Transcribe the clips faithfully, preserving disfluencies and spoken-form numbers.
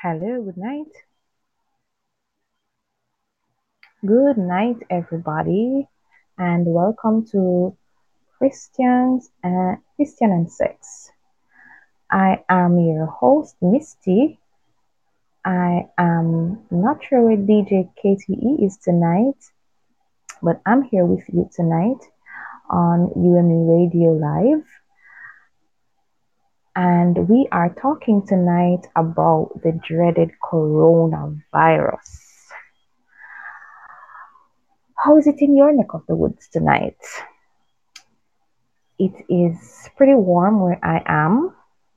Hello, good night. Good night, everybody, and welcome to Christians and Christian and Sex. I am your host, Misty. I am not sure where D J K T E is tonight, but I'm here with you tonight on U M E Radio Live, and we are talking tonight about the dreaded coronavirus. How is it in your neck of the woods tonight? It is pretty warm where I am,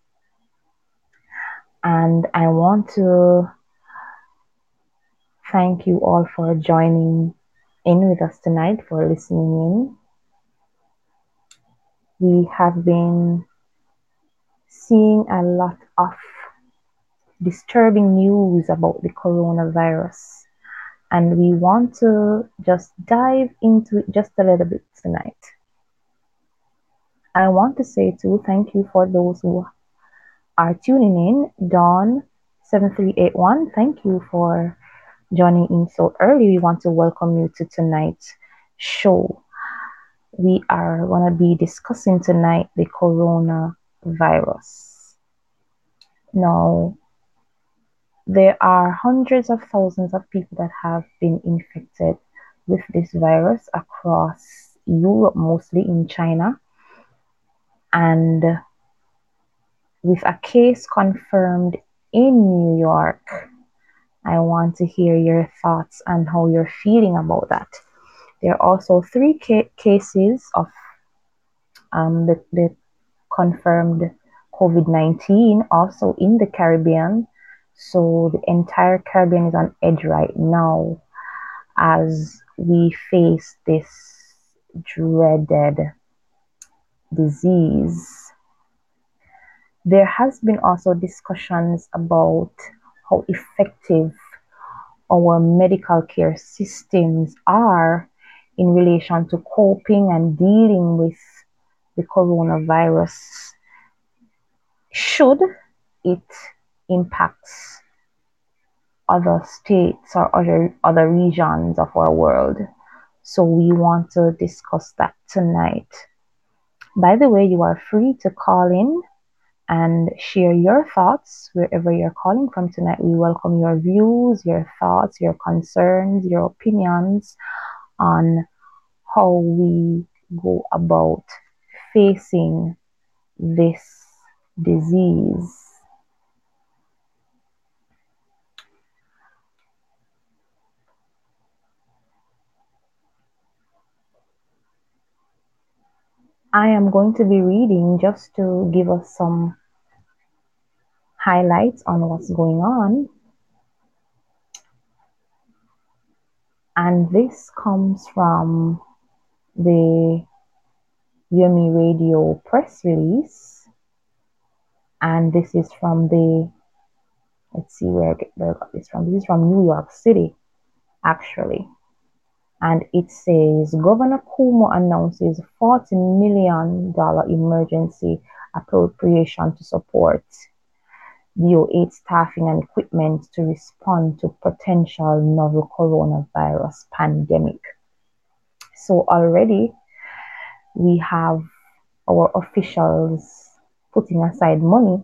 and I want to thank you all for joining in with us tonight, for listening in. We have been seeing a lot of disturbing news about the coronavirus, and we want to just dive into it just a little bit tonight. I want to say too, thank you for those who are tuning in. Dawn seven three eight one, thank you for joining in so early. We want to welcome you to tonight's show. We are going to be discussing tonight the coronavirus. Now, there are hundreds of thousands of people that have been infected with this virus across Europe, mostly in China, and with a case confirmed in New York. I want to hear your thoughts and how you're feeling about that. There are also three ca- cases of um, the, the confirmed COVID nineteen also in the Caribbean. So the entire Caribbean is on edge right now as we face this dreaded disease. There has been also discussions about how effective our medical care systems are in relation to coping and dealing with the coronavirus, should it impacts other states or other other regions of our world. So we want to discuss that tonight. By the way, you are free to call in and share your thoughts wherever you're calling from tonight. We welcome your views, your thoughts, your concerns, your opinions on how we go about facing this disease. I am going to be reading just to give us some highlights on what's going on. And this comes from the U M E Radio press release. And this is from the, let's see where I get where I got this from. This is from New York City, actually. And it says, Governor Cuomo announces forty million dollars emergency appropriation to support D O H staffing and equipment to respond to potential novel coronavirus pandemic. So already we have our officials putting aside money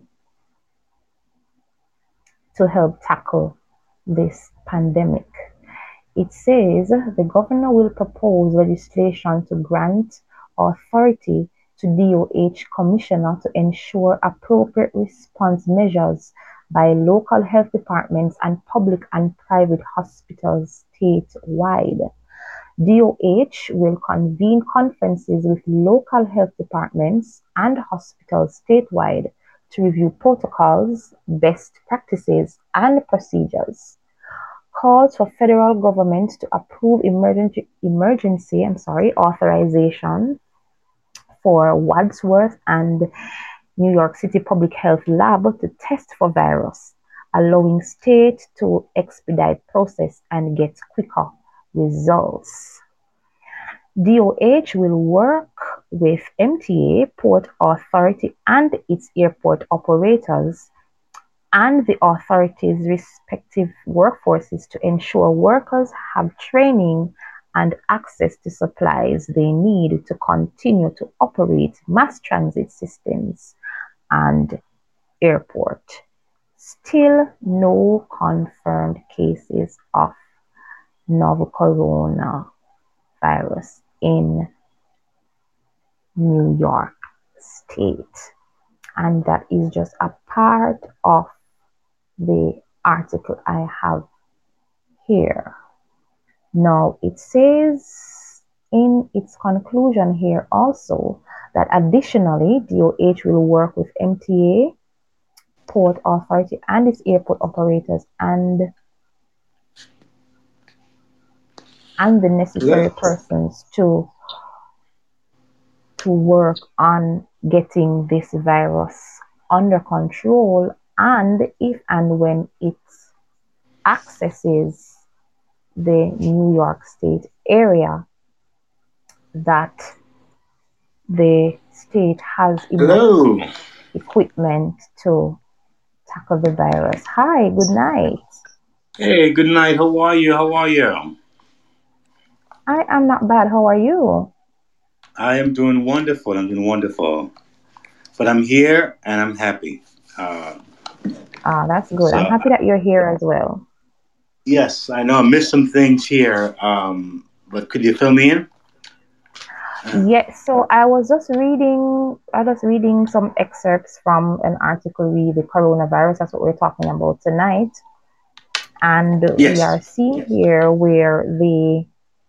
to help tackle this pandemic. It says the governor will propose legislation to grant authority to D O H commissioner to ensure appropriate response measures by local health departments and public and private hospitals statewide. D O H will convene conferences with local health departments and hospitals statewide to review protocols, best practices, and procedures. Calls for federal government to approve emergency, emergency I'm sorry, authorization for Wadsworth and New York City Public Health Lab to test for virus, allowing state to expedite process and get quicker results. D O H will work with M T A, Port Authority, and its airport operators and the authorities' respective workforces to ensure workers have training and access to supplies they need to continue to operate mass transit systems and airport. Still no confirmed cases of novel coronavirus in New York State. And that is just a part of the article I have here. Now it says in its conclusion here also that additionally D O H will work with M T A, Port Authority and its airport operators and and the Yeah. necessary persons to to work on getting this virus under control, and if and when it accesses the New York State area, that the state has enough Hello. equipment to tackle the virus. Hi, good night. Hey, good night. How are you? How are you? I am not bad. How are you? I am doing wonderful. I'm doing wonderful. But I'm here and I'm happy. Uh, Ah, that's good. I'm so, happy that you're here as well. yes, I know I missed some things here. Um, but could you fill me in? Uh, Yes, so I was just reading, I was reading some excerpts from an article with the coronavirus. That's what we're talking about tonight. And we yes. are seeing here where the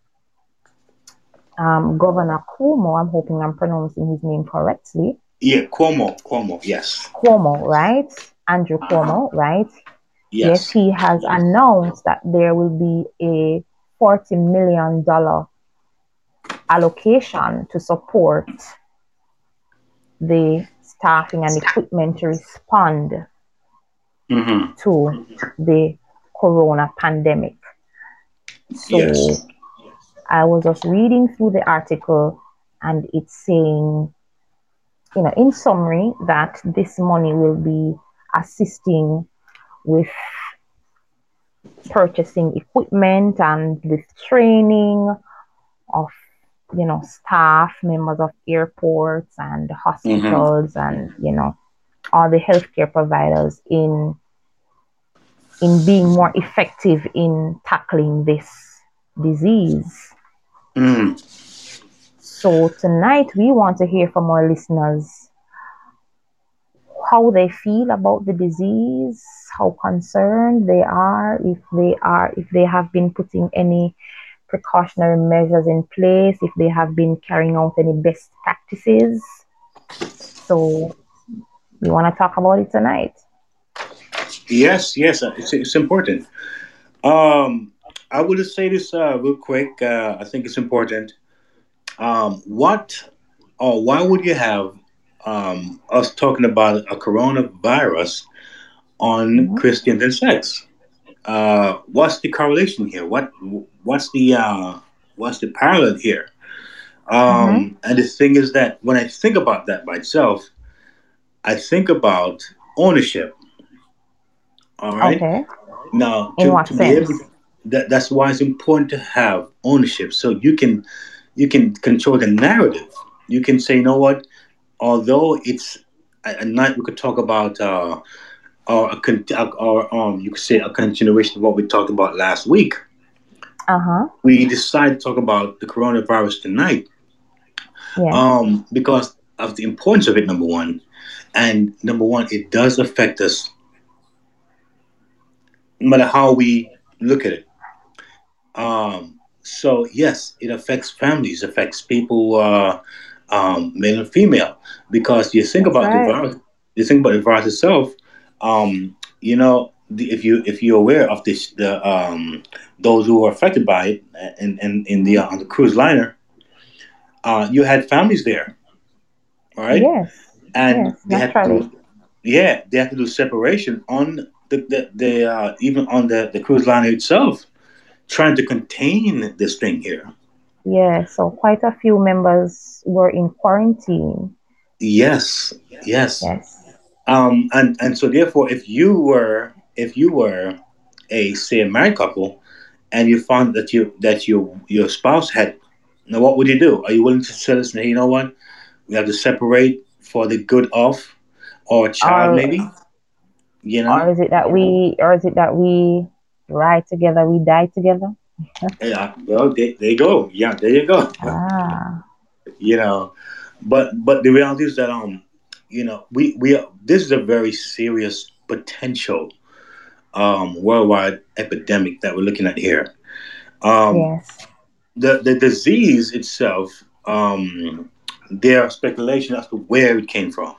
um, Governor Cuomo, I'm hoping I'm pronouncing his name correctly, Yeah, Cuomo. Cuomo. Yes. Cuomo, right? Andrew Uh huh. Cuomo, right? Yes, Yes. he has announced that there will be a forty million dollars allocation to support the staffing and equipment to respond Mm-hmm. to the corona pandemic. So Yes. I was just reading through the article, and it's saying, you know, in summary, that this money will be assisting with purchasing equipment and with training of, you know, staff, members of airports and Mm-hmm. hospitals and, you know, all the healthcare providers in in being more effective in tackling this disease. Mm. So tonight we want to hear from our listeners how they feel about the disease, how concerned they are, if they are if they have been putting any precautionary measures in place, if they have been carrying out any best practices. So we want to talk about it tonight. Yes. Yes. uh, It's, it's important. Um, I would just say this uh, real quick. Uh, I think it's important. Um, what or why would you have um, us talking about a coronavirus on Mm-hmm. Christians and sex? Uh, what's the correlation here? What what's the uh, what's the parallel here? Mm-hmm. Um, and the thing is that when I think about that by itself, I think about ownership. All right. Okay. Now, In to what to be able sense? that that's why it's important to have ownership, so you can you can control the narrative. You can say, you know what? Although it's a, a night, we could talk about uh, or a con- or um, you could say a continuation of what we talked about last week. Uh-huh. We decided to talk about the coronavirus tonight, Yes. um, because of the importance of it. Number one, and number one, it does affect us, no matter how we look at it. Um, so yes, it affects families, affects people, uh, um, male and female, because you think That's about the right. virus. You think about the virus itself. Um, you know, the, if you if you're aware of this, the um, those who were affected by it, and in, in, in the Mm-hmm. uh, on the cruise liner, uh, you had families there, all right, Yes. and Yes, they had to naturally. do, yeah, they had to do separation on the the, the uh, even on the the cruise liner itself, trying to contain this thing here. Yeah, so quite a few members were in quarantine. Yes, yes. Yes. Um, and and so therefore, if you were if you were a say a married couple, and you found that you that your your spouse had, now what would you do? Are you willing to say, listen, hey, you know what? We have to separate for the good of our child, Or maybe. You or know, is it that we or is it that we ride together, we die together? yeah. Well, there, there you go. Yeah, there you go. Ah, You know, but but the reality is that um, you know, we we are, this is a very serious potential um worldwide epidemic that we're looking at here. Um, yes. the the disease itself, um, there are speculation as to where it came from,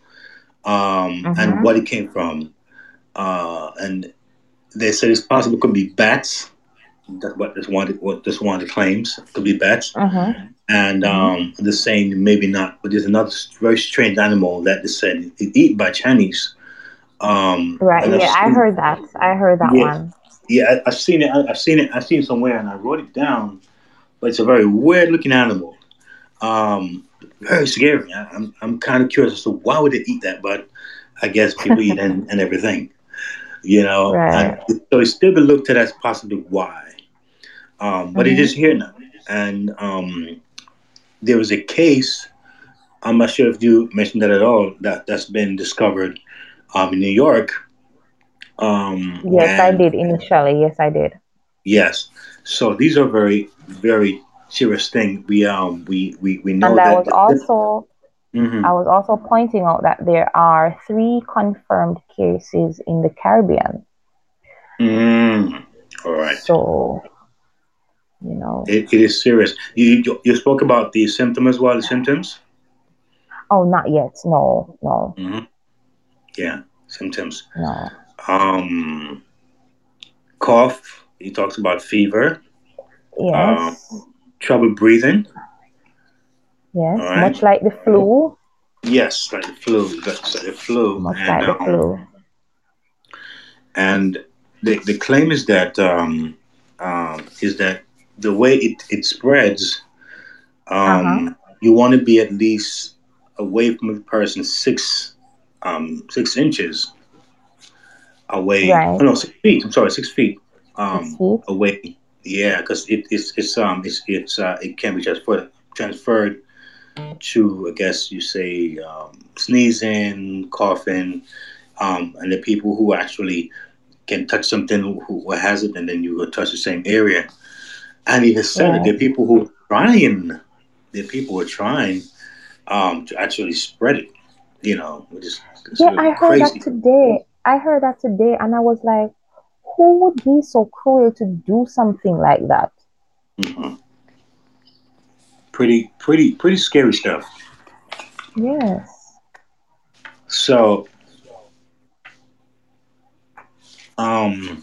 um, and Mm-hmm. what it came from, uh, and they said it's possible it could be bats. That's what this one what this one of the claims could be bats, Mm-hmm. and Mm-hmm. um, the saying maybe not, but there's another very strange animal that they said is eaten by Chinese. Um, Right. and I've Yeah, I seen, heard that. I heard that yeah, one. yeah, I, I've seen it. I, I've seen it. I've seen it somewhere, and I wrote it down. But it's a very weird looking animal. Um, very scary. I, I'm I'm kind of curious as to why would they eat that, but I guess people eat and, and everything, you know. And Right. so it's still been looked at as possibly why. Um, but it is Mm-hmm. here now, and um, there was a case. I'm not sure if you mentioned that at all. That that's been discovered um, in New York. Um, Yes, I and did initially. Yes, I did. yes, so these are very very serious thing. We um we we, we know And I that. was also I Mhm. was also pointing out that there are three confirmed cases in the Caribbean. Mm, all right. So, you know, It, it is serious. You, you you spoke about the symptom as well. The symptoms. oh, not yet. No, no, Hmm. Yeah, symptoms. no. Um, cough. He talks about fever. Um, Yes, trouble breathing. All yes. right. Much like the flu. Yes, like the flu. That's like the flu. Much And like the um, flu. and the the claim is that um, um, is that the way it it spreads. Uh-huh. Um, you want to be at least away from the person six um six inches away. Right. Oh no, six feet. I'm sorry, six feet Six um feet. away. Yeah, because it, it's it's um it's it's uh, it can be transferred transferred to, I guess you say, um, sneezing, coughing, um, and the people who actually can touch something who, who has it, and then you go touch the same area. And he has said that Right. there are people who are trying. There are people who are trying um to actually spread it. You know, which is it's Yeah, I really heard that crazy. today. I heard that today, and I was like, who would be so cruel to do something like that? Hmm. Pretty, pretty, pretty scary stuff. Yes. So, um,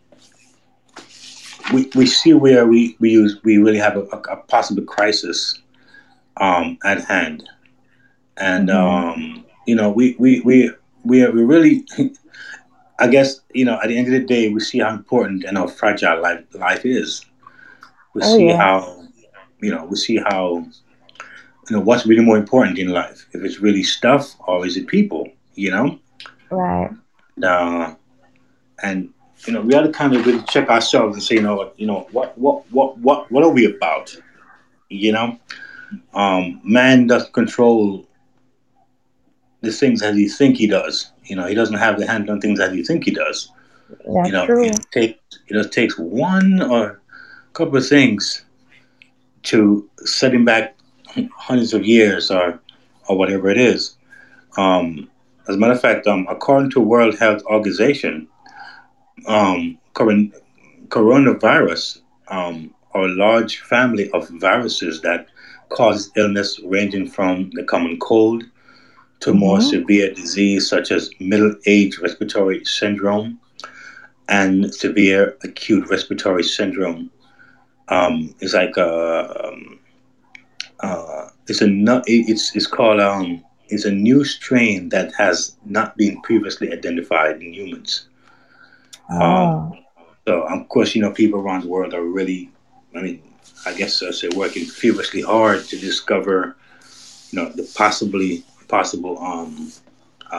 we, we see where we, we use we really have a, a possible crisis um, at hand, and Mm-hmm. um, you know we we we we, are, we really I guess you know at the end of the day we see how important and how fragile life life is. We Oh, see yes. how you know we see how you know what's really more important in life, if it's really stuff or is it people, you know. Right. Uh, and you know we got to kind of really check ourselves and say, you know what, you know what what what what what are we about, you know. Um man doesn't control the things as he think he does, you know. He doesn't have the handle on things as he think he does, you That's know. true. It takes it just takes one or a couple of things to set him back hundreds of years or or whatever it is. um as a matter of fact, um according to World Health Organization, um coron- coronavirus um, are a large family of viruses that cause illness ranging from the common cold to more Mm-hmm. severe disease such as middle age respiratory syndrome and severe acute respiratory syndrome. Um, it's like a, um, uh, it's a nu- it's it's called um, it's a new strain that has not been previously identified in humans. Um, Oh, So of course, you know, people around the world are really, I mean, I guess I say working feverishly hard to discover, you know, the possibly possible um, um,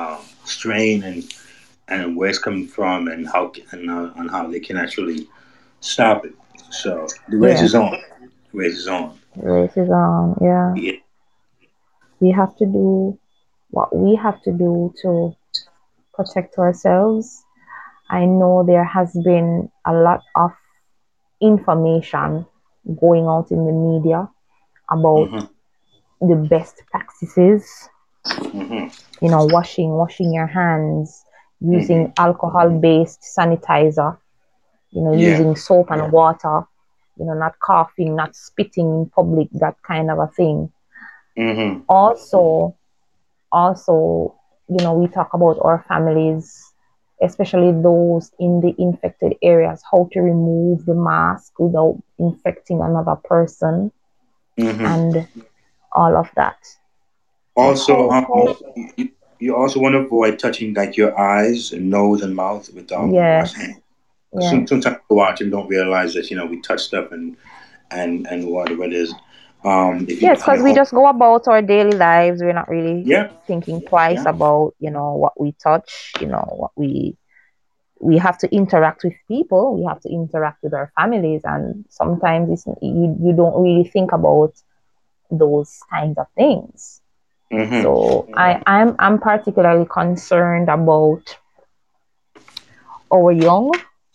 strain and and where it's coming from and how and, uh, and how they can actually stop it. So the race Yeah, is on. The race is on. racism. Yeah, Yeah. we have to do what we have to do to protect ourselves. I know there has been a lot of information going out in the media about Mm-hmm. the best practices, Mm-hmm. you know, washing, washing your hands, Mm-hmm. using alcohol based sanitizer, you know, Yeah. using soap and water, you know, not coughing, not spitting in public, that kind of a thing. Mm-hmm. Also, also, you know, we talk about our families, especially those in the infected areas, how to remove the mask without infecting another person Mm-hmm. and all of that. So Also, how um, how you, you also want to avoid touching like your eyes and nose and mouth with um yes, washing hands. Because yes. sometimes we watch and don't realize that you know we touch stuff and and and whatever it is. Um, if you Yes, if you because we hold, just go about our daily lives. We're not really yeah, thinking twice yeah. about, you know, what we touch, you know, what we we have to interact with people, we have to interact with our families, and sometimes it's you, you don't really think about those kinds of things. Mm-hmm. So I, I'm I'm particularly concerned about our young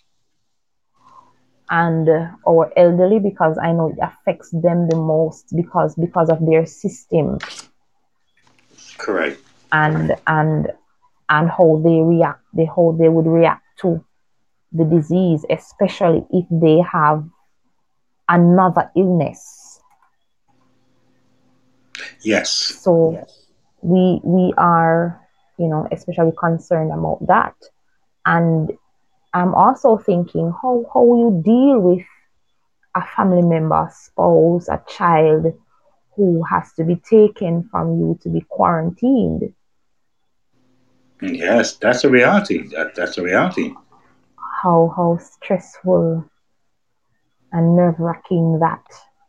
and uh, our elderly because I know it affects them the most because because of their system Correct. and and and how they react, they how they would react to the disease, especially if they have another illness. Yes. So we we are, you know, especially concerned about that. And I'm also thinking how how you deal with a family member, spouse, a child who has to be taken from you to be quarantined. Yes, that's a reality. That that's a reality. How how stressful and nerve wracking that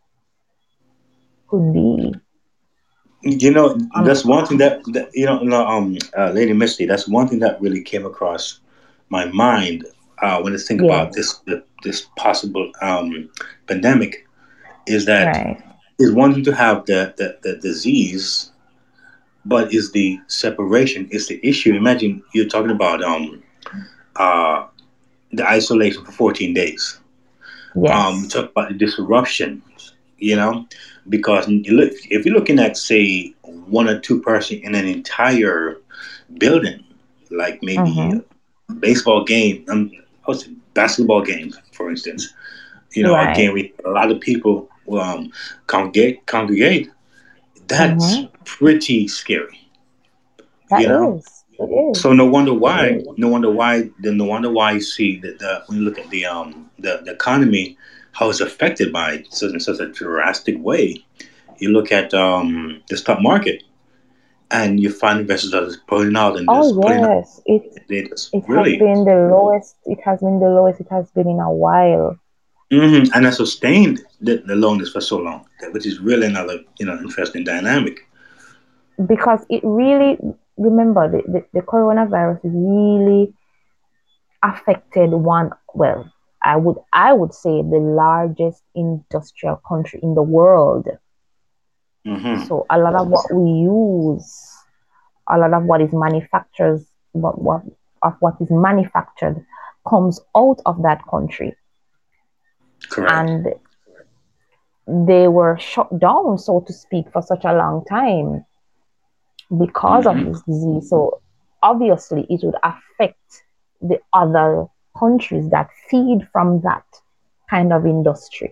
could be. You know, Um, that's one thing that, that you know, no, um, uh, Lady Misty. That's one thing that really came across my mind uh, when I think about yes, this this possible um, pandemic. Is that right. is one thing to have the, the the disease, but is the separation is the issue. Imagine you're talking about um uh the isolation for fourteen days. Um, Yes. talk about the disruption. You know, because you look if you're looking at say one or two person in an entire building, like maybe Mm-hmm. a baseball game, um, I would say basketball game, for instance. You know, Right. again, we a lot of people um, congregate. Congregate. That's Mm-hmm. pretty scary. That You know, is. It is. so no wonder why. No wonder why. Then no wonder why you see that the when you look at the um the, the economy, how it's affected by such in such a drastic way. You look at um the stock market, and you find investors are just pulling out and Oh just pulling out. yes. It They just it has really. been the lowest. It has been the lowest it has been in a while. Hmm. And I sustained the, the loneliness for so long, that- which is really another you know interesting dynamic. Because it really, remember, the, the, the coronavirus really affected one, well, I would I would say the largest industrial country in the world. Hmm. So a lot of what we use, a lot of what is manufactured, what, what of what is manufactured comes out of that country. Correct. And they were shut down, so to speak, for such a long time because of Hmm. this disease. So obviously, it would affect the other countries that feed from that kind of industry.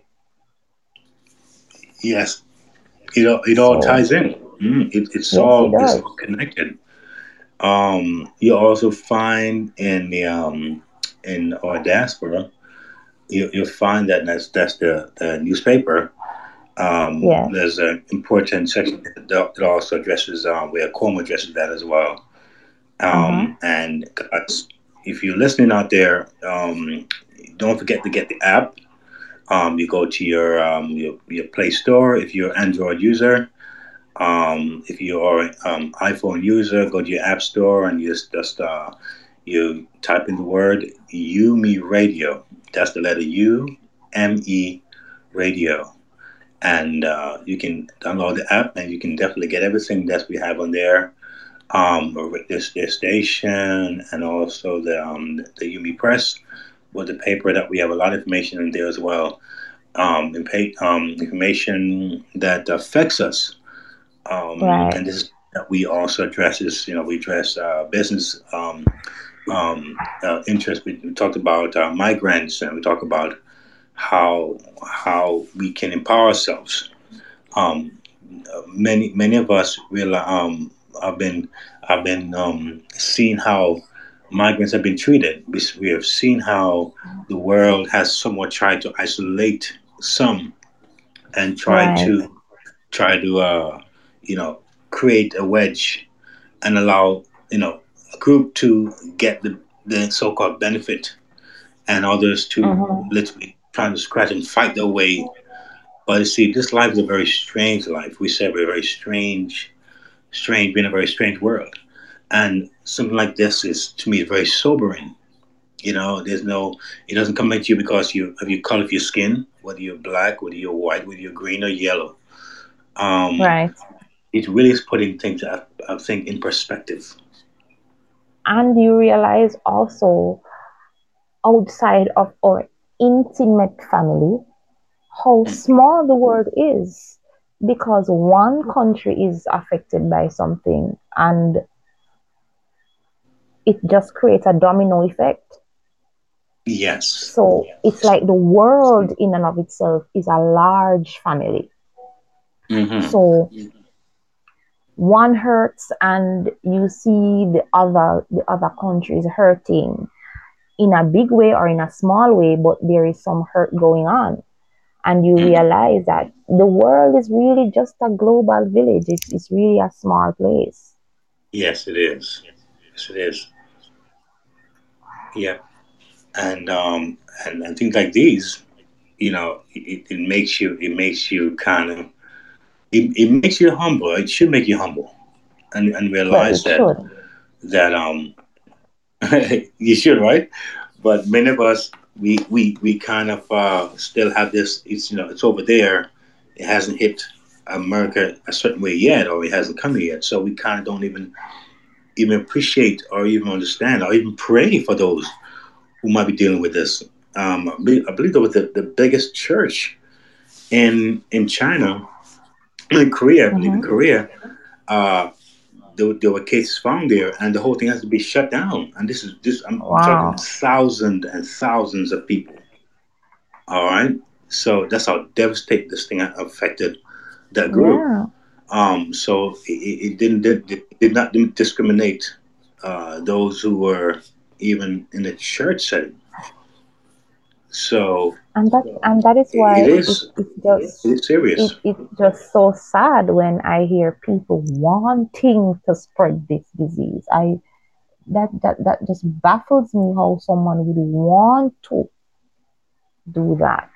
Yes, it all, it all So ties in. Mm, it, it's yes, it all it's does. all connected. Um, you also find in the um, in our diaspora, you you'll find that that's that's the, the newspaper. Um, Yes. there's an important section that, that also addresses um, where Como addresses that as well. Uh huh. Um, and guys, if you're listening out there, um, don't forget to get the app. Um, you go to your, um, your your Play Store if you're an Android user. Um, if you are um, iPhone user, go to your app store and you just, just uh, you type in the word Yumi Radio. That's the letter U M E Radio, and uh, you can download the app and you can definitely get everything that we have on there. Um, this this station and also the um, the Yumi Press with the paper that we have a lot of information in there as well. Um, and pay, um, information that affects us. Um, Right. and this is that we also addresses. You know, we address uh, business um, um, uh, interest. We, we talked about uh, migrants, and we talk about how how we can empower ourselves. Um, many many of us will um, have been have been um, seeing how migrants have been treated. We, we have seen how the world has somewhat tried to isolate some and try Right. to try to uh, you know create a wedge and allow you know a group to get the, the so-called benefit and others to Mm-hmm. literally trying to scratch and fight their way. But you see, this life is a very strange life. We say we're very strange, strange, we're in a very strange world. And something like this is, to me, very sobering. You know, there's no, it doesn't come at you because you of your color of your skin, whether you're black, whether you're white, whether you're green or yellow. Um, Right. it really is putting things, I, I think, in perspective. And you realize also outside of our intimate family how small the world is, because one country is affected by something and it just creates a domino effect. Yes. So it's like the world in and of itself is a large family. Mm-hmm. So one hurts and you see the other the other countries hurting in a big way or in a small way, but there is some hurt going on. And you Mm-hmm. realize that the world is really just a global village. It's, it's really a small place. Yes, it is. Yes, it is. Yeah. And um and, and things like these, you know, it, it makes you it makes you kind of it, it makes you humble. It should make you humble and and Well, realize it that should. that um you should, right? But many of us we we we kind of uh still have this. It's you know it's over there. It hasn't hit America a certain way yet, or it hasn't come here yet. So we kind of don't even even appreciate or even understand or even pray for those who might be dealing with this. Um, I believe, I believe that was the, the biggest church in in China, in Korea, I believe in Hmm. Korea. Uh, there, there were cases found there, and the whole thing has to be shut down. And this is this I'm, we're talking Wow. thousands and thousands of people. All right, so that's how devastating this thing affected that group. Yeah. Um, so it, it it didn't did, it did not discriminate uh, those who were even in the church setting. So And that and that is it, it why it, is it it just is it, serious. it's just so sad when I hear people wanting to spread this disease. I that that that just baffles me how someone would want to do that.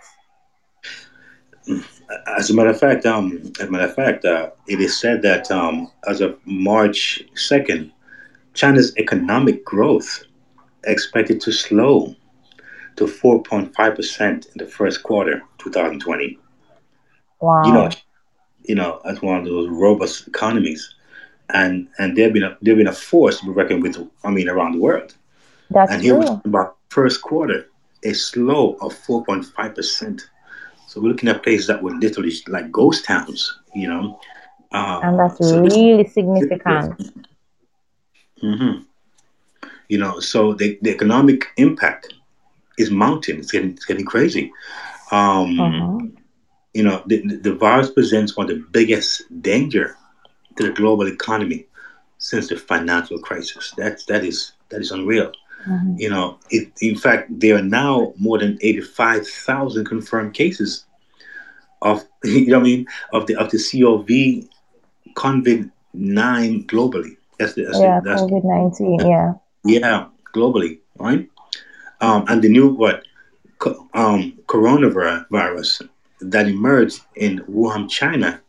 As a matter of fact, um, as a matter of fact, uh, it is said that um, as of March second, China's economic growth expected to slow to four point five percent in the first quarter twenty twenty. You know, Wow. you know, as one of those robust economies, and and they've been a, they've been a force to be reckoned with. I mean, around the world. That's And here we're true. talking about first quarter, a slow of four point five percent. So we're looking at places that were literally like ghost towns. You know, And uh, that's so this really is serious. significant. Hmm. You know, so the, the economic impact is mounting. It's getting it's getting crazy. Um, Uh-huh. you know, the, the the virus presents one of the biggest danger to the global economy since the financial crisis. That's that is that is unreal. Mhm. You know, it, in fact, there are now more than eighty-five thousand confirmed cases of you know what I mean of the of the COVID COVID nine globally. That's the that's the Yeah, that's COVID nineteen. Yeah. yeah globally, right? Um, and the new what co- um, coronavirus that emerged in Wuhan, China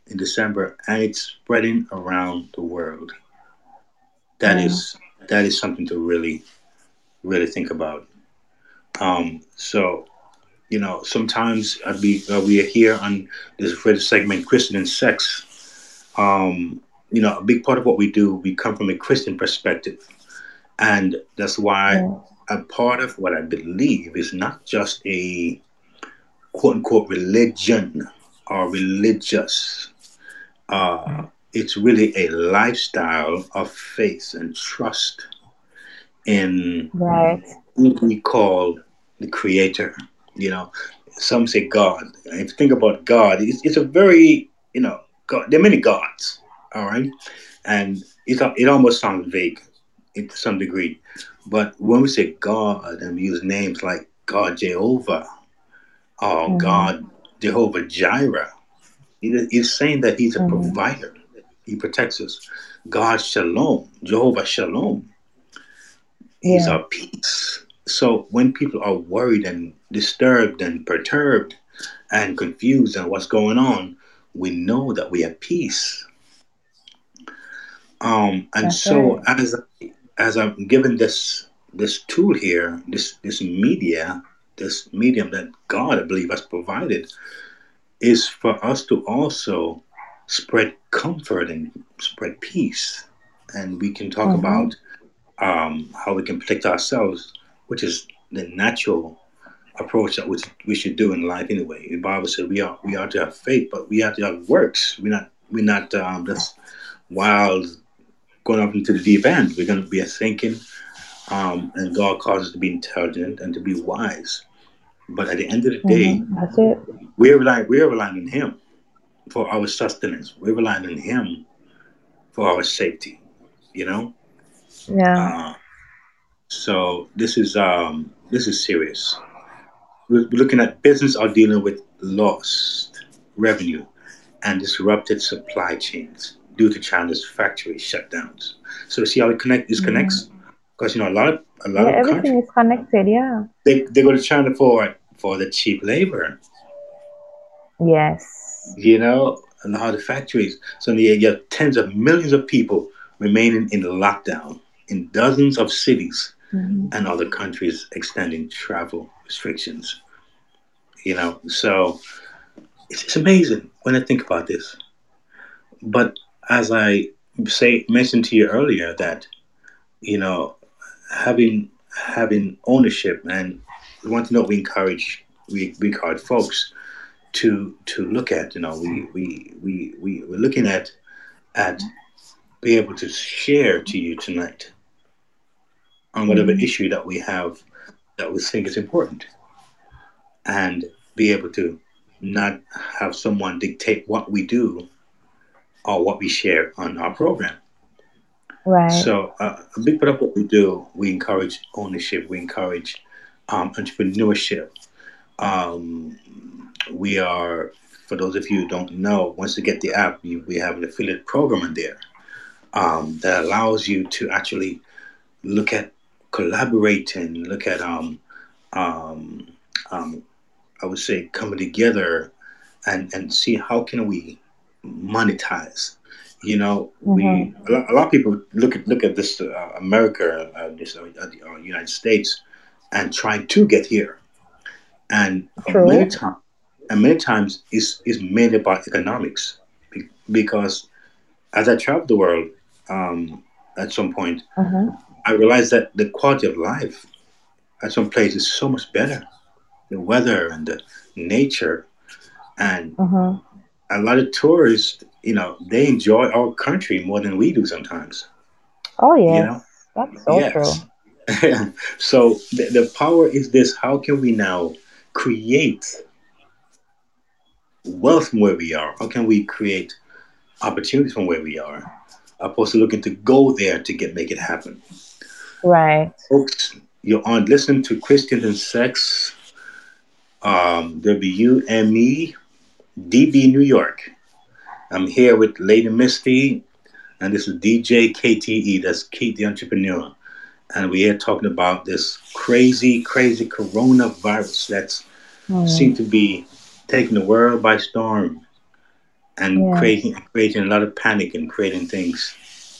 in December, and it's spreading around the world. That Mm. is that is something to really really think about. Um, so you know, sometimes I'd be uh, we are here on this first segment, Christian and sex. Um, you know, a big part of what we do, we come from a Christian perspective, and that's why Yes. a part of what I believe is not just a quote unquote religion or religious. Uh, it's really a lifestyle of faith and trust in Right. who we call the Creator. You know, some say God. If you think about God, it's, it's a very, you know, God, there are many gods, all right? And it's, it almost sounds vague to some degree. But when we say God and we use names like God Jehovah or Mm-hmm. God Jehovah Jireh, it is saying that He's a Mm-hmm. provider. He protects us. God Shalom, Jehovah Shalom, He's Yeah. our peace. So when people are worried and disturbed and perturbed and confused on what's going on, we know that we have peace. Um, and That's so right. as as I'm given this this tool here, this this media, this medium that God, I believe, has provided, is for us to also spread comfort and spread peace. And we can talk Mm-hmm. about um, how we can protect ourselves, which is the natural approach that we, we should do in life anyway. The Bible said we are we are to have faith, but we have to have works. We're not we're not um, just wild going up into the deep end. We're going to be a thinking, um, and God calls us to be intelligent and to be wise. But at the end of the day, Mm-hmm. That's it. we're relying we're relying on Him for our sustenance. We're relying on Him for our safety. You know. Yeah. Uh, so this is um, this is serious. We're looking at business are dealing with lost revenue and disrupted supply chains due to China's factory shutdowns. So see how it connect this Mm-hmm. connects? Because you know a lot of a lot Yeah. of Everything countries is connected. Yeah. they, they go to China for for the cheap labor, Yes. you know, and how the factories. So you you have tens of millions of people remaining in lockdown in dozens of cities Mm-hmm. and other countries extending travel restrictions. You know, so it's, it's amazing when I think about this. But as I say mentioned to you earlier, that you know having having ownership, and we want to know we encourage we, we encourage folks to to look at, you know, we we we, we we're looking at at be able to share to you tonight on whatever Mm-hmm. issue that we have that we think is important, and be able to not have someone dictate what we do or what we share on our program. Right. So uh, a big part of what we do, we encourage ownership, we encourage um, entrepreneurship. Um, we are, for those of you who don't know, once you get the app, you, we have an affiliate program in there um, that allows you to actually look at collaborating, look at, um, um, um, I would say, coming together and, and see how can we monetize. You know, we Mm-hmm. a lot, a lot of people look at look at this uh, America, uh, this uh, uh, United States, and try to get here, and uh, many True. times and many times is is mainly about economics. Be- because as I travel the world, um, at some point Mm-hmm. I realized that the quality of life at some places is so much better. The weather and the nature, and Mm-hmm. a lot of tourists, you know, they enjoy our country more than we do sometimes. Oh You yes. know, That's so true. yes. So the, the power is this: how can we now create wealth from where we are? How can we create opportunities from where we are, opposed to looking to go there to get make it happen? Right. Folks, you're on listening to Christians and Sex, um, W M E D B New York. I'm here with Lady Misty, and this is D J K T E. That's Kate the Entrepreneur, and we're here talking about this crazy, crazy coronavirus that's Mm. seemed to be taking the world by storm. and Yeah. creating creating a lot of panic and creating things,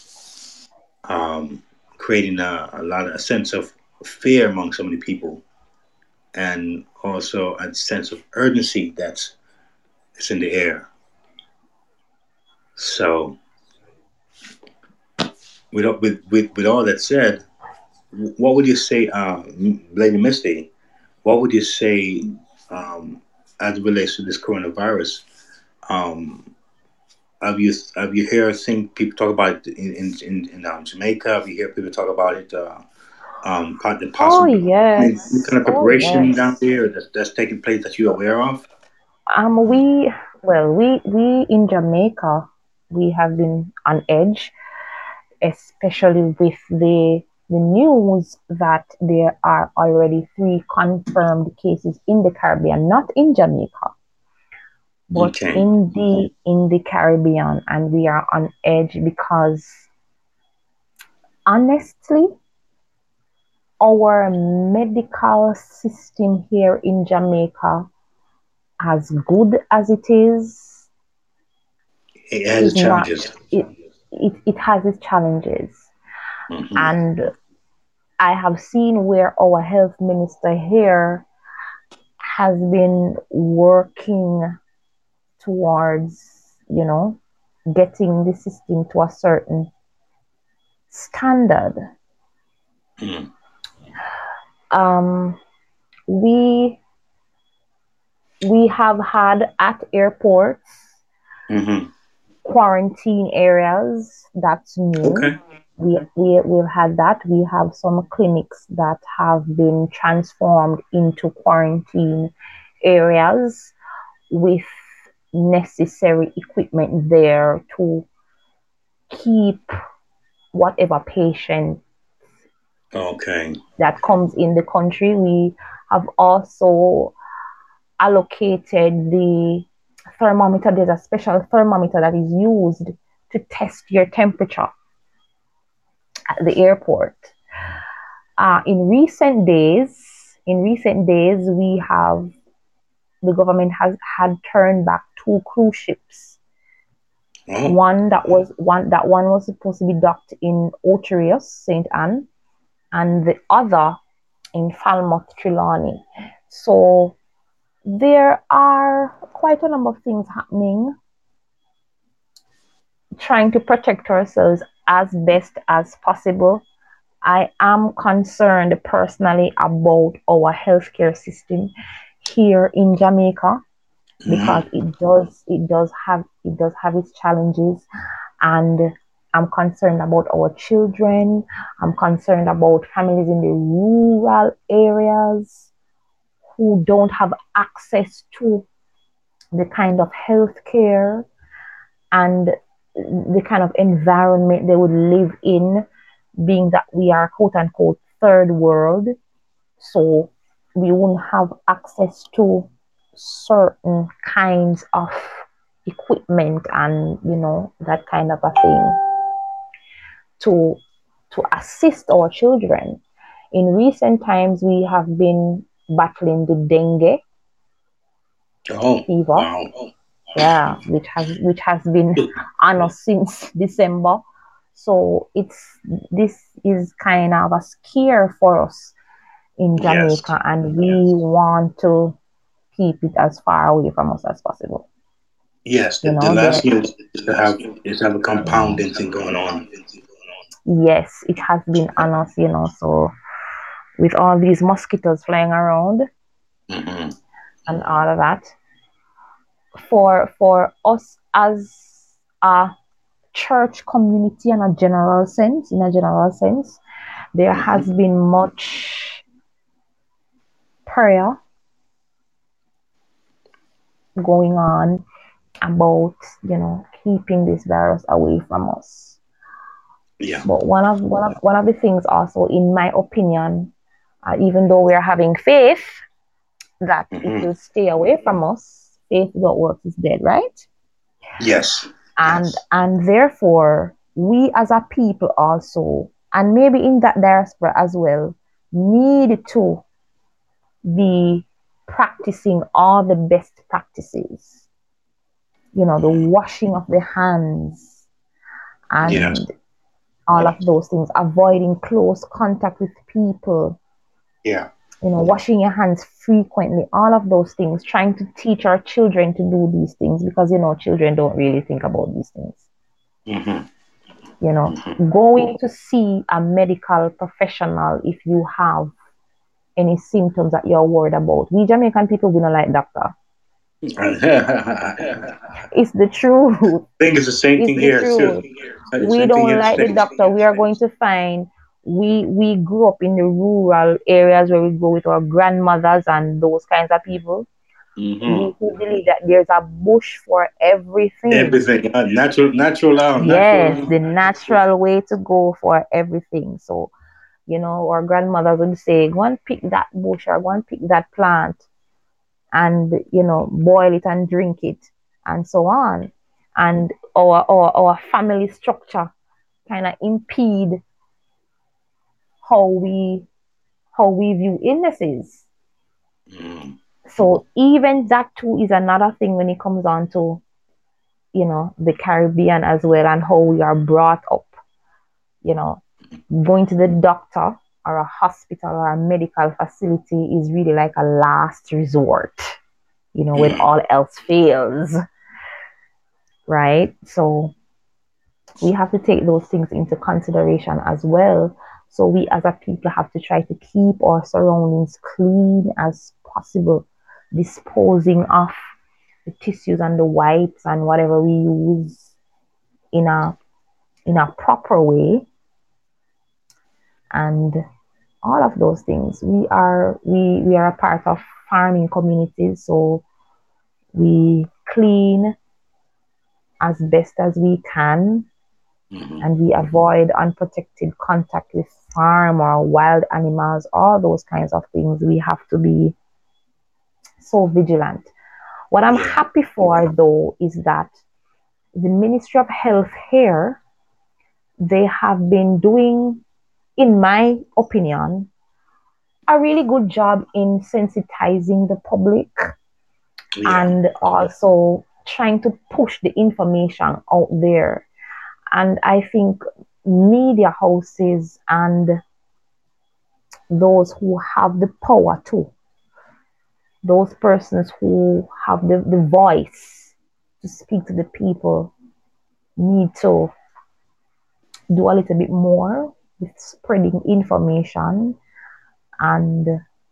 um, creating a, a lot of a sense of fear among so many people, and also a sense of urgency that's it's in the air. So, with with with, with all that said, what would you say, uh, Lady Misty? What would you say, um, as it relates to this coronavirus? Um, have you have you heard think people talk about it in in, in, in um, Jamaica? Have you hear people talk about it? Uh, um, the Oh possible, I mean, any yes. kind of Oh preparation down yes. there that's, that's taking place that you're aware of? Um, we well, we we in Jamaica, we have been on edge, especially with the the news that there are already three confirmed cases in the Caribbean, not in Jamaica, but Okay. in the in the Caribbean, and we are on edge because honestly, our medical system here in Jamaica, as good as it is, It has is its not challenges. it it, it has its challenges. Hmm. And I have seen where our health minister here has been working towards, you know, getting the system to a certain standard. Hmm. Um, we we have had at airports Hmm. quarantine areas. That's new. Okay. We, we, we've had that. We have some clinics that have been transformed into quarantine areas with necessary equipment there to keep whatever patient Okay. that comes in the country. We have also allocated the thermometer. There's a special thermometer that is used to test your temperature at the airport. Uh, in recent days, in recent days, we have the government has had turned back two cruise ships. Oh. One that was one that one was supposed to be docked in Ocherius, Saint Anne, and the other in Falmouth, Trelawney. So there are quite a number of things happening, trying to protect ourselves as best as possible. I am concerned personally about our healthcare system here in Jamaica because Hmm. it does it does have it does have its challenges, and I'm concerned about our children. I'm concerned about families in the rural areas who don't have access to the kind of healthcare and the kind of environment they would live in, being that we are quote unquote third world. So we won't have access to certain kinds of equipment and, you know, that kind of a thing to to assist our children. In recent times, we have been battling the dengue Oh. fever, Wow. yeah, which has which has been on us since December. So it's this is kind of a scare for us in Yes. Jamaica, and we want to keep it as far away from us as possible. Yes. The, You the know, there, last thing is to have is to have a compounding thing going on. yes, it has been on us, you know. So with all these mosquitoes flying around Hmm. and all of that, for for us as a church community in a general sense, in a general sense, there has Hmm. been much prayer going on about, you know, keeping this virus away from us. Yeah. But one of one of one of the things also, in my opinion, uh, even though we are having faith that it Hmm. will stay away from us, faith without works is dead, right? Yes. And and therefore, we as a people also, and maybe in that diaspora as well, need to be practicing all the best practices you know, the washing of the hands Yes. and all of those things, avoiding close contact with people, Yeah. you know, washing your hands frequently, all of those things, trying to teach our children to do these things because, you know, children don't really think about these things. Mm-hmm. You know, Mm-hmm. going to see a medical professional if you have any symptoms that you're worried about. We Jamaican people, we don't like doctor. I It's the truth. think it's the same It's thing the here truth. too. Uh, We Same thing here don't in the like the States. doctor. We are going to find we we grew up in the rural areas where we go with our grandmothers and those kinds of people. Mm-hmm. We who believe that there's a bush for everything. Everything. Uh, natural, natural, uh, natural. Yes, the natural way to go for everything. So, you know, our grandmothers would say, go and pick that bush or go and pick that plant and, you know, boil it and drink it and so on. And our our, our family structure kind of impede how we how we view illnesses. Mm. So even that too is another thing when it comes on to, you know, the Caribbean as well and how we are brought up. You know, going to the doctor or a hospital or a medical facility is really like a last resort, you know, when Mm. all else fails, right? So we have to take those things into consideration as well. So we as a people have to try to keep our surroundings clean as possible, disposing of the tissues and the wipes and whatever we use in a in a proper way and all of those things. We are we we are a part of farming communities, so we clean as best as we can Mm-hmm. and we avoid unprotected contact with farm or wild animals, all those kinds of things. We have to be so vigilant. What I'm Yeah. happy for though is that the Ministry of Health here, they have been doing, in my opinion, a really good job in sensitizing the public Yeah. and also trying to push the information out there. And I think media houses and those who have the power too, those persons who have the, the voice to speak to the people, need to do a little bit more with spreading information and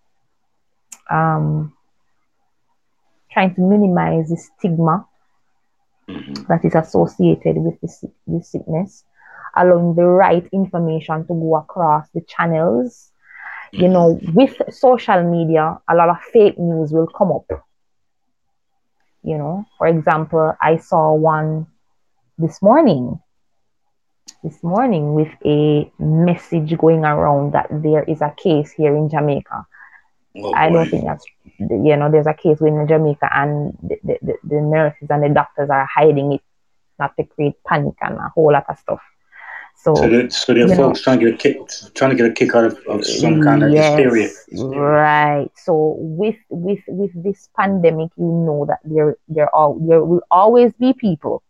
um, trying to minimize the stigma Mm-hmm. that is associated with this, this sickness, allowing the right information to go across the channels. You Mm-hmm. know, with social media, a lot of fake news will come up. You know, for example, I saw one this morning, this morning with a message going around that there is a case here in Jamaica. Oh I don't boy. think that's, you know, there's a case in Jamaica and the, the, the nurses and the doctors are hiding it not to create panic and a whole lot of stuff. So So, there, so there are you know, folks trying to get a kick, trying to get a kick out of, of some kind of hysteria. yes, right. So with with with this pandemic, you know that there there are there will always be people,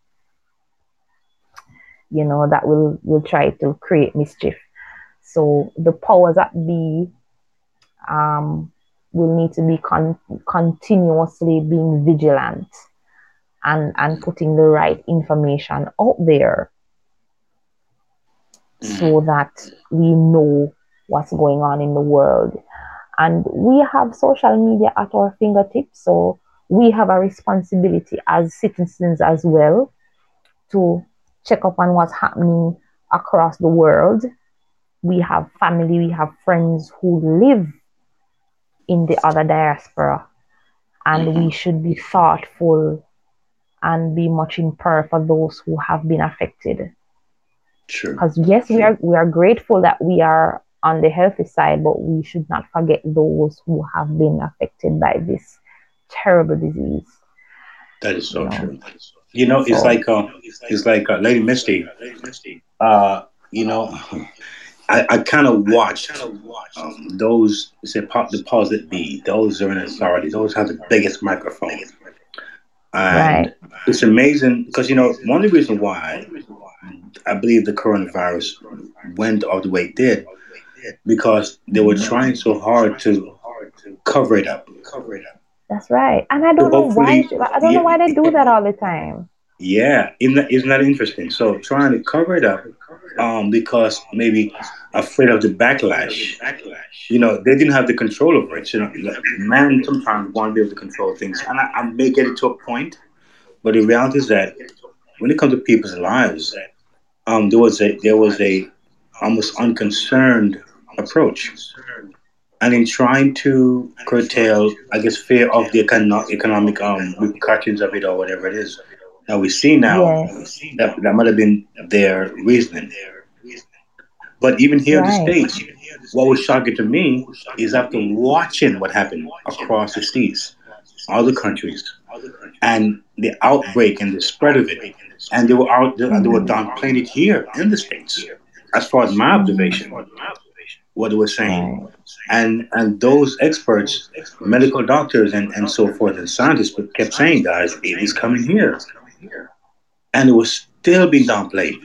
you know, that will will try to create mischief. So the powers that be um will need to be con- continuously being vigilant and and putting the right information out there Mm. so that we know what's going on in the world. And we have social media at our fingertips, so we have a responsibility as citizens as well to check up on what's happening across the world. We have family, we have friends who live in the other diaspora, and Mm-hmm. we should be thoughtful and be much in prayer for those who have been affected. True. Because yes, we are we are grateful that we are on the healthy side, but we should not forget those who have been affected by this terrible disease. That is You so know, true. You know, it's so like uh, it's like uh, Lady Misty. Uh, you know, I, I kind of watched um, those say po- the powers that be. Those are in authority. Those have the biggest microphone, and right, It's amazing because you know one of the reasons why I believe the coronavirus went all the way it did because they were Mhm. trying so hard to cover it up. That's right. And I To don't know why. hopefully, I don't know yeah, why they do that all the time. yeah, isn't that, isn't that interesting? So trying to cover it up, um, because maybe afraid of the backlash. You know, they didn't have the control over it. You know, like, man sometimes want to be able to control things, and I, I may get it to a point, but the reality is that when it comes to people's lives, um, there was a there was a almost unconcerned approach, and in trying to curtail, I guess, fear of the econo- economic um, repercussions of it or whatever it is that we see now, Yes. that that might have been their reasoning. But even here in the Right. states, what was shocking to me is after watching what happened across the seas, other countries, and the outbreak and the spread of it, and they were out, they were Mhm. downplaying it here in the states, as far as my observation, Mhm. what they were saying, Right. and and those experts, medical doctors, and and so forth, and scientists kept saying, guys, it is coming here, and it was still being downplayed,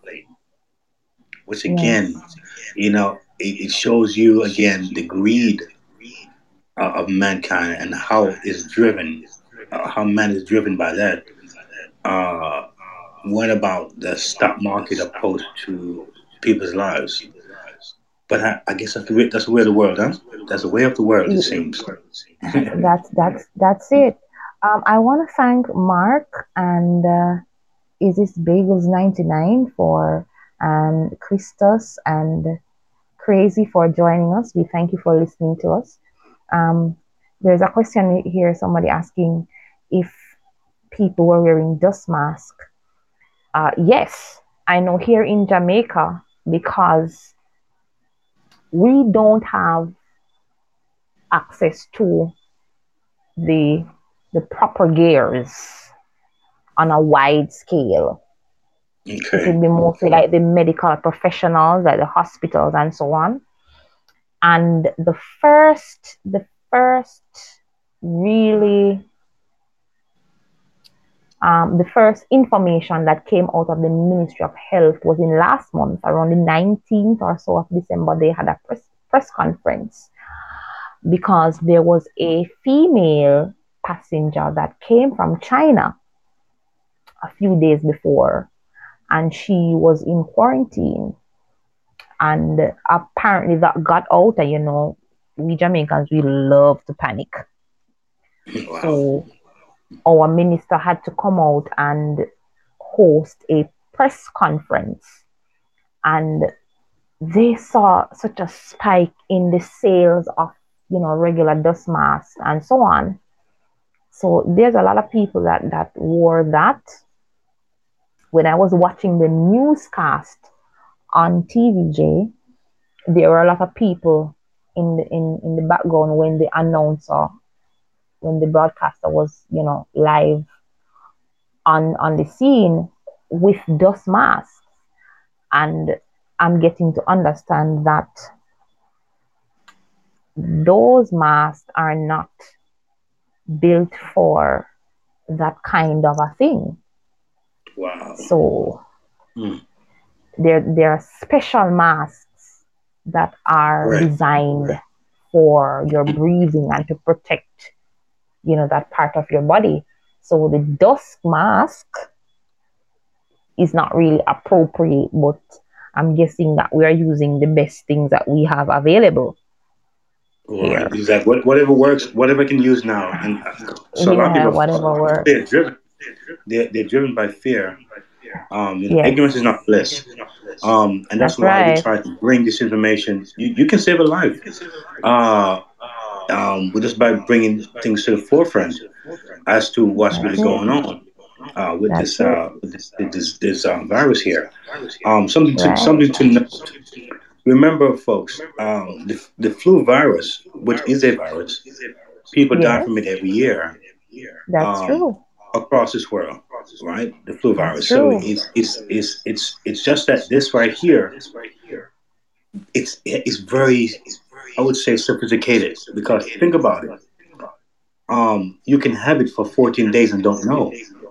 which again, Yes. you know, it, it shows you again the greed uh, of mankind and how it's driven, uh, how man is driven by that. Uh, what about the stock market opposed to people's lives? But I, I guess that's the way, that's the way of the world, huh? That's the way of the world, it Y- seems. That's that's that's it. Um, I want to thank Mark and uh, is this Bagels ninety-nine for and Christos and Crazy for joining us. We thank you for listening to us. Um, there's a question here, somebody asking if people were wearing dust mask. Uh, yes, I know here in Jamaica because we don't have access to the the proper gears on a wide scale. It Okay. would be mostly like the medical professionals, like the hospitals and so on. And the first, the first really, um, the first information that came out of the Ministry of Health was in last month, around the nineteenth or so of December. They had a press, press conference because there was a female passenger that came from China a few days before, and she was in quarantine. And apparently that got out, and you know, we Jamaicans, we love to panic. Wow. So our minister had to come out and host a press conference, and they saw such a spike in the sales of, you know, regular dust masks and so on. So there's a lot of people that that wore that. When I was watching the newscast on T V J, there were a lot of people in the in, in the background when the announcer, when the broadcaster was, you know, live on on the scene with dust masks. And I'm getting to understand that those masks are not built for that kind of a thing. Wow. So Hmm. there there are special masks that are Right. designed for your breathing and to protect, you know, that part of your body. So the dust mask is not really appropriate, but I'm guessing that we are using the best things that we have available Right. here. Exactly. What, whatever works, whatever I can use now. And uh, so a lot of Yeah, people, whatever they're works. driven. They're, they're driven by fear. Um, you know, Yes, ignorance is not bliss. Um, and that's that's why we right. try to bring this information. You, you can save a life. Uh, um, just by bringing things to the forefront as to what's really That's it. going on uh, with That's this it. uh, with this this, this um, virus here. Um, something to Right. something to note. Remember, folks, um, the the flu virus, which is a virus, people die Yes, from it every year that's um, true. across this world, right? The flu That's virus. So true. it's it's it's it's it's just that this right here, it's it's very, I would say, sophisticated because think about it. Um, you can have it for fourteen days and don't know.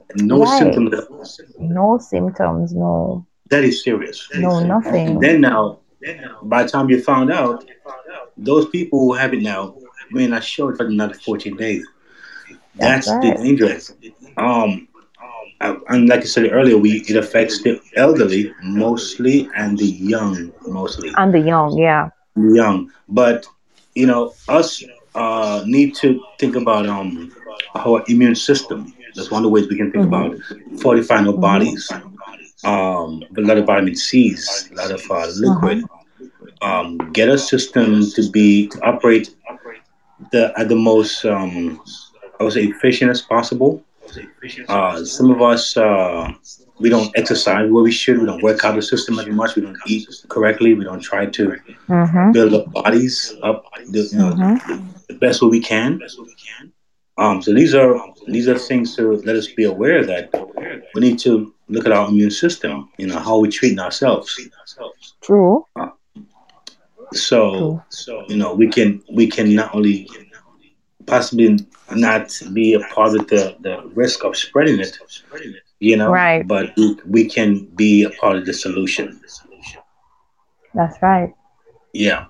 no Right. symptoms at all. No symptoms, no, That is serious. no And nothing. then now, by the time you found out, those people who have it now may not show it for another fourteen days. That's That's the right. dangerous. Um, uh, and like I said earlier, we it affects the elderly mostly and the young mostly. And the young, yeah. Young, but you know, us uh, need to think about um our immune system. That's one of the ways we can think about Mm-hmm. fortifying our Mm-hmm. bodies. Um, a lot of vitamin C's, a lot of uh, liquid. Mm-hmm. Um, get a system to be to operate the at the most um, I would say efficient as possible. Uh, some of us uh, we don't exercise where we should. We don't work out the system as much. We don't eat correctly. We don't try to Mm-hmm. build our bodies up the you know Mm-hmm. the best way we can. Um, so these are these are things to let us be aware that we need to look at our immune system. You know how we treating ourselves. True. Uh, so True. you know we can we can not only possibly not be a part of the the risk of spreading it, you know, Right. but we, we can be a part of the solution. That's right. Yeah.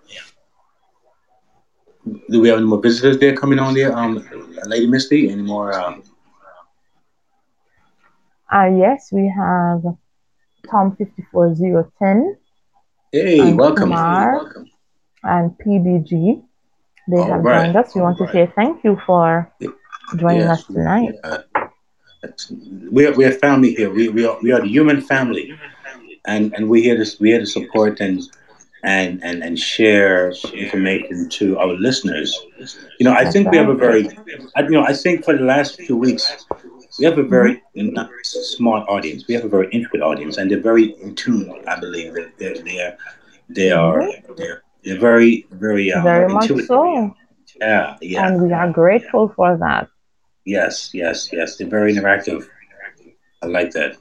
Do we have any more visitors there coming on there? Um, Lady Misty, any more? Uh, Uh, yes, we have Tom five four zero one zero hey, and welcome. Kumar and P B G. They All have right. joined us. We want to say thank you for joining us Yes. tonight. Uh, we're we're family here. We we are we are the human family, and and we're here to we're here to support and and and and share information to our listeners. You know, I That's think we have a right. very, I, you know, I think for the last few weeks we have a Mm-hmm. very nice, smart audience. We have a very intricate audience, and they're very in tune. I believe that they're they're they are Mm-hmm. they're they're very very um Very much intuitive. so. Yeah, yeah, And we are grateful for that. yes, yes, yes. They're very interactive. I like that.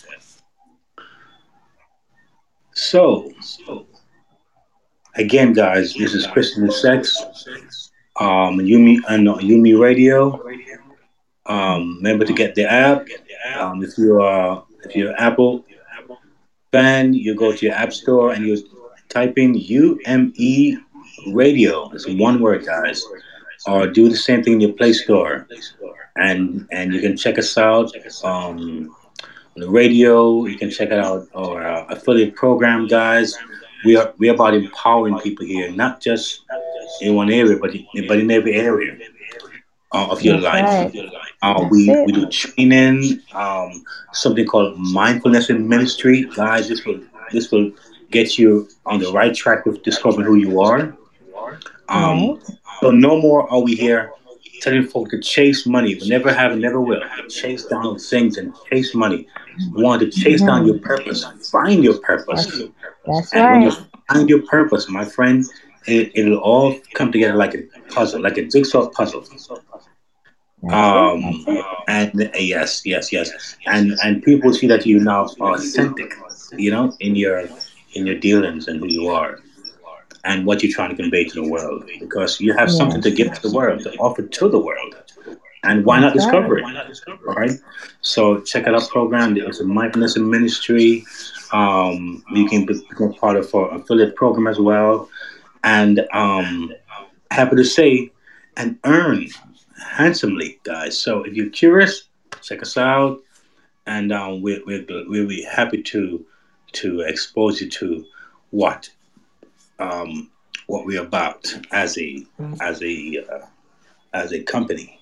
So again, guys, this is Christian and Sex. Um, Yumi and Yumi Radio. Um, remember to get the app. Um, if you are if you're Apple fan, you go to your app store and you type in U M E Radio. It's one word, guys. Or do the same thing in your Play Store, and and you can check us out um, on the radio. You can check it out our uh, affiliate program, guys. We are we are about empowering people here, not just in one area, but but in every area uh, of your That's life. right. Uh, That's we we it. do training, um, something called mindfulness in ministry, guys. This will this will get you on the right track of discovering who you are. Um, Right. so no more are we here telling folk to chase money. We never have and never will. Chase down things and chase money. We want to chase down your Mm-hmm. purpose. Find your That's, purpose. that's And when you right. find your purpose, my friend, it, it'll all come together like a puzzle, like a jigsaw puzzle. That's it. Um, That's it. and uh, yes, yes, yes, and and people see that you now are authentic, you know, in your in your dealings and who you are and what you're trying to convey to the world, because you have something to Yes. give to the world, to offer to the world, and why not That's right. discover it? All right, so check out our program. It's a mindfulness and ministry. Um, you can be- become part of our affiliate program as well, and um, happy to say, and earn handsomely, guys. So if you're curious, check us out, and um, we're, we're we'll be happy to to expose you to what um, what we're about as a as a uh, as a company.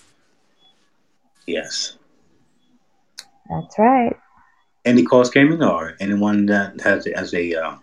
Yes. That's right. Any calls came in, or anyone that has as a uh,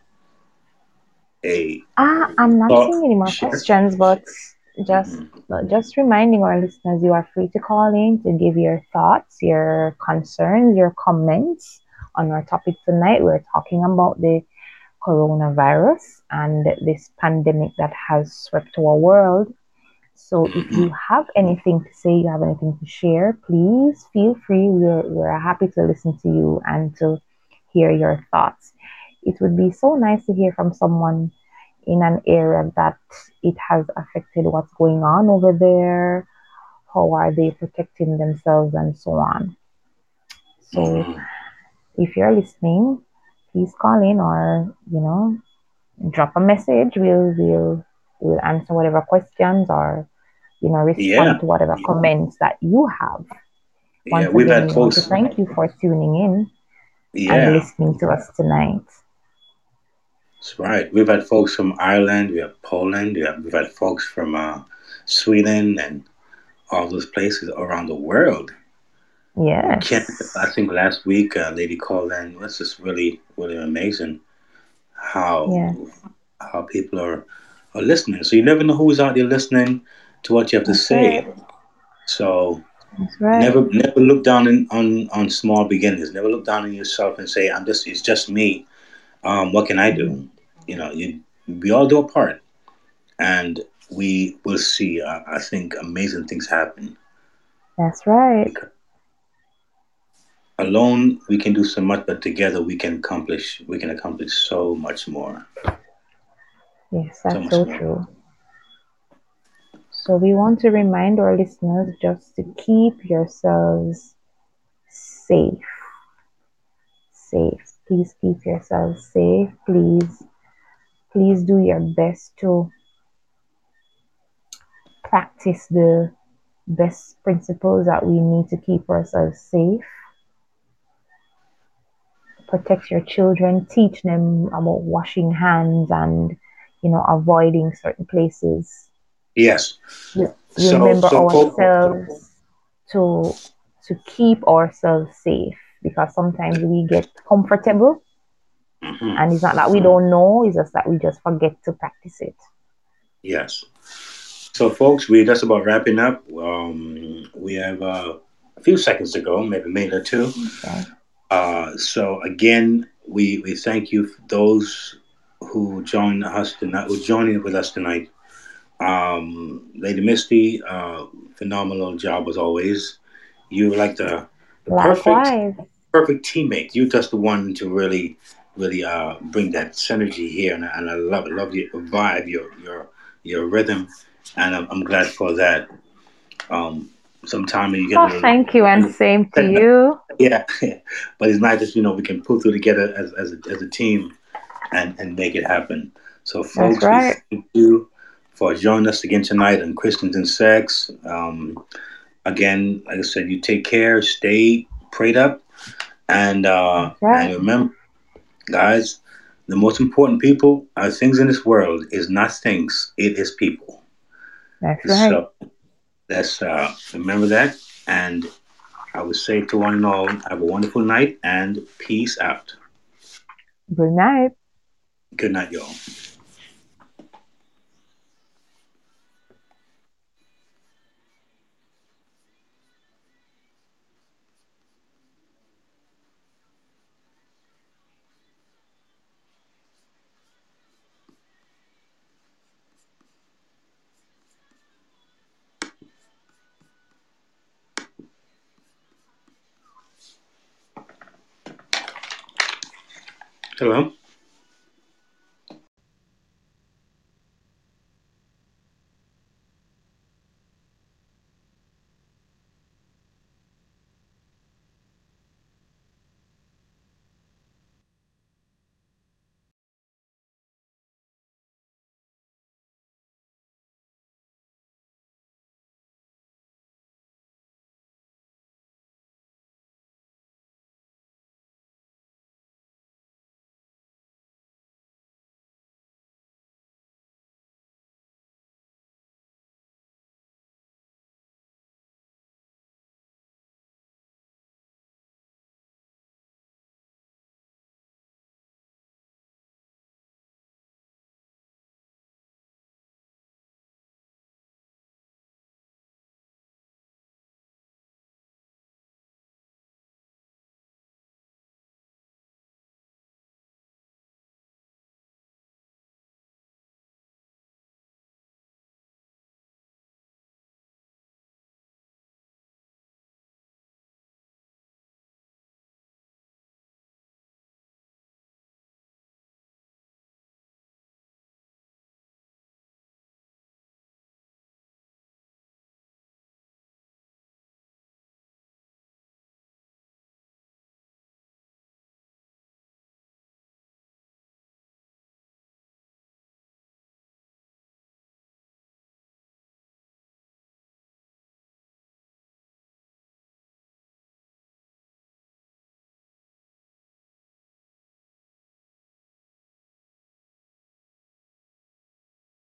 a Ah, I'm not thought seeing any more share? questions, but just Mhm. just reminding our listeners, you are free to call in to give your thoughts, your concerns, your comments on our topic tonight. We're talking about the coronavirus and this pandemic that has swept our world. So if you Mhm. have anything to say, you have anything to share, please feel free. We're, we're happy to listen to you and to hear your thoughts. It would be so nice to hear from someone in an area that it has affected what's going on over there, how are they protecting themselves, and so on. So Hmm. if you're listening, please call in or, you know, drop a message. We'll we'll we'll answer whatever questions or, you know, respond Yeah, to whatever comments that you have. yeah. Once We've again, had we want to folks. thank you for tuning in and Yeah, listening to us tonight. that's right. We've had folks from Ireland. We have Poland. We have, we've had folks from uh, Sweden and all those places around the world. In Canada, I Yes. think last week a lady called in. It's just really, really amazing how Yeah, how people are are listening. So you never know who's out there listening to what you have to that's right. say. So That's right. never never look down in, on on small beginnings. Never look down on yourself and say, "I'm just it's just me. Um, what can I do?" Mhm. You know, you we all do a part, and we will see. Uh, I think amazing things happen That's right. because alone we can do so much, but together we can accomplish we can accomplish so much more, Yes, so that's much so more. true. So we want to remind our listeners just to keep yourselves safe. Safe. Please keep yourselves safe. Please, please do your best to practice the best principles that we need to keep ourselves safe. Protect your children, teach them about washing hands and, you know, avoiding certain places. Yes. Re- So Remember so folks. ourselves to to keep ourselves safe because sometimes we get comfortable Mhm. and it's not that we don't know, it's just that we just forget to practice it. Yes. So, folks, we're just about wrapping up. Um, we have uh, a few seconds to go, maybe a minute or two. Okay. Uh, so, again, we, we thank you for those who joined us tonight, who joining with us tonight. Um, Lady Misty, uh, phenomenal job as always. You were like the the perfect Likewise. perfect teammate. You just the one to really really uh, bring that synergy here, and, I- and I love it. Love your vibe, your your your rhythm, and I'm, I'm glad for that. Um, Sometimes you get a Oh, little, thank you, and same to you. yeah, but it's nice that you know we can pull through together as as a, as a team and and make it happen. So, That's folks, we right. thank you for joining us again tonight on Christians and Sex. Um, again, like I said, you take care, stay prayed up, and uh, That's right. and remember, guys, the most important people are things in this world is not things; it is people. That's right. So let's uh, remember that, and I would say to one and all, have a wonderful night and peace out. Good night. Good night, y'all. Hello.